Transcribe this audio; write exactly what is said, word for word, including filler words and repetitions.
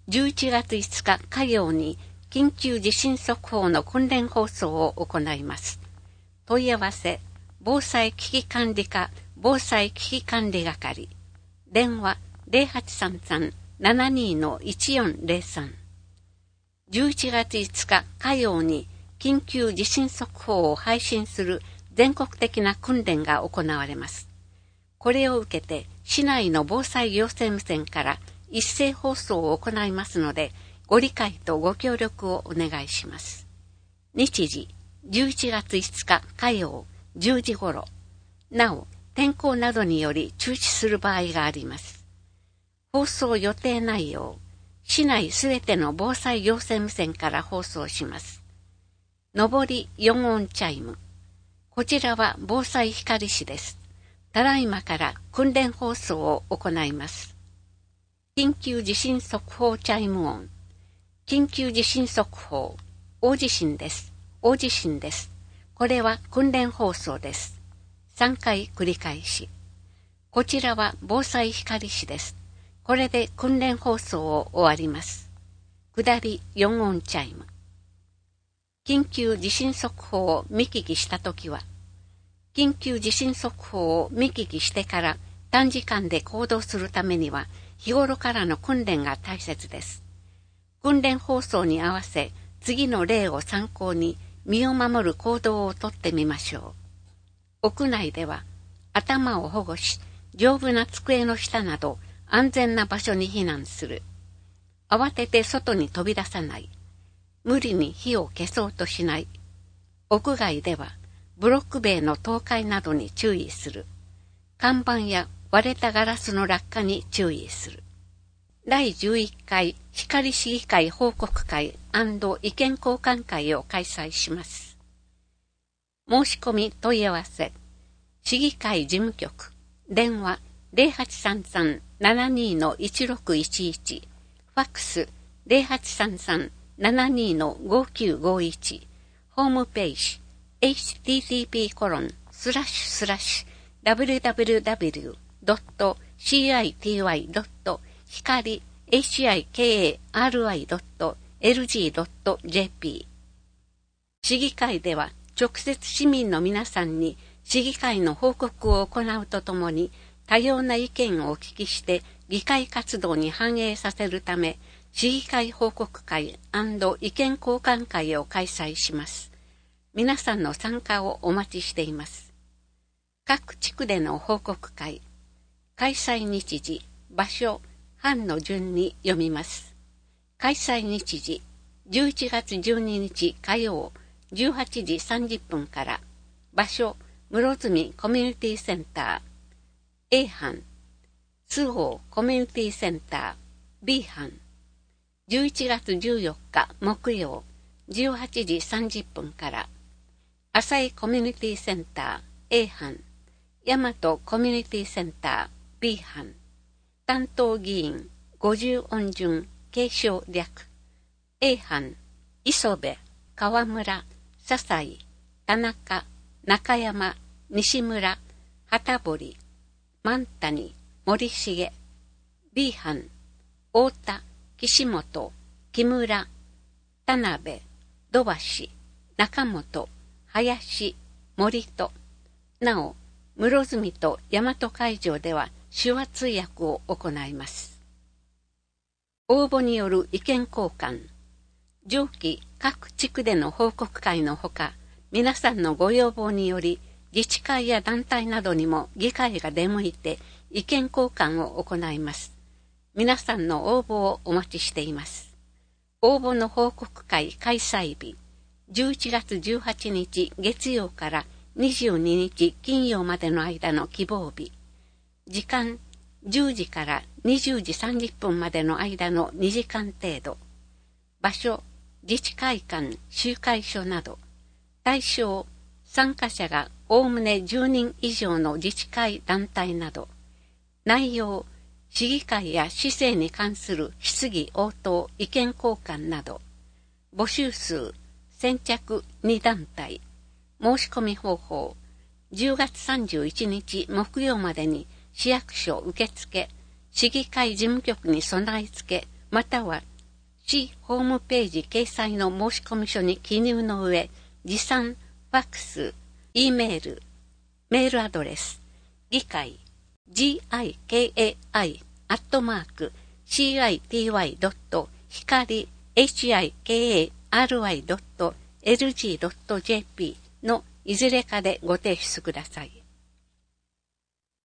じゅういちがついつか火曜に緊急地震速報の訓練放送を行います。問い合わせ、防災危機管理課防災危機管理係。電話 ゼロはちさんさん ななに いちよんゼロさん。じゅういちがついつか火曜に緊急地震速報を配信する全国的な訓練が行われます。これを受けて市内の防災行政無線から一斉放送を行いますので、ご理解とご協力をお願いします。日時、じゅういちがついつか火曜じゅうじ頃。なお、天候などにより中止する場合があります。放送予定内容、市内すべての防災行政無線から放送します。上りよん音チャイム。こちらは防災光市です。ただいまから訓練放送を行います。緊急地震速報チャイム音。緊急地震速報。大地震です。大地震です。これは訓練放送です。さんかい繰り返し。こちらは防災光市です。これで訓練放送を終わります。下りよん音チャイム。緊急地震速報を見聞きしたときは、緊急地震速報を見聞きしてから短時間で行動するためには、日頃からの訓練が大切です。訓練放送に合わせ、次の例を参考に身を守る行動をとってみましょう。屋内では、頭を保護し、丈夫な机の下など安全な場所に避難する。慌てて外に飛び出さない。無理に火を消そうとしない。屋外では、ブロック塀の倒壊などに注意する。看板や割れたガラスの落下に注意する。だいじゅういっかい光市議会報告会&意見交換会を開催します。申し込み問い合わせ。市議会事務局。電話 ゼロはちさんさん ななに いちろくいちいち。ファックス ゼロはちさんさん ななに ごきゅうごいち。ホームページ エイチティーティーピーコロンスラッシュスラッシュダブリューダブリューダブリュードットシーアイティーワイドット光 エイチアイケーエーアールアイドットエルジードットジェーピー。市議会では直接市民の皆さんに市議会の報告を行うとともに、多様な意見をお聞きして議会活動に反映させるため、市議会報告会&意見交換会を開催します。皆さんの参加をお待ちしています。各地区での報告会、開催日時、場所、班の順に読みます。開催日時、じゅういちがつじゅうににち火曜、じゅうはちじさんじゅっぷんから、場所、室積コミュニティセンター、A 班、周防コミュニティセンター、B 班、じゅういちがつじゅうよっか木曜、じゅうはちじさんじゅっぷんから、浅井コミュニティセンター、A 班、大和コミュニティセンター、B 班、担当議員、ごじゅう音順、継承略、A 班、磯部、川村、笹井、田中、中山、西村、旗堀、万谷、森重、B 班、太田、岸本、木村、田辺、土橋、中本、林、森戸。なお、室積と大和会場では手話通訳を行います。応募による意見交換。上記各地区での報告会のほか、皆さんのご要望により、自治会や団体などにも議会が出向いて意見交換を行います。皆さんの応募をお待ちしています。応募の報告会開催日、じゅういちがつじゅうはちにち月曜からにじゅうににち金曜までの間の希望日。時間、じゅうじからにじゅうじさんじゅっぷんまでの間のにじかん程度。場所、自治会館、集会所など。対象、参加者がおおむねじゅうにん以上の自治会団体など。内容、市議会や市政に関する質疑応答、意見交換など。募集数、先着に団体。申し込み方法、じゅうがつさんじゅういちにち木曜までに市役所受付、市議会事務局に備え付け、または市ホームページ掲載の申込書に記入の上、持参、ファックス、E メール、メールアドレス、議会、ギカイ、アットマーク、シーアイティーワイドット、光、エイチアイケーエーアールワイドット、エルジードットジェーピー のいずれかでご提出ください。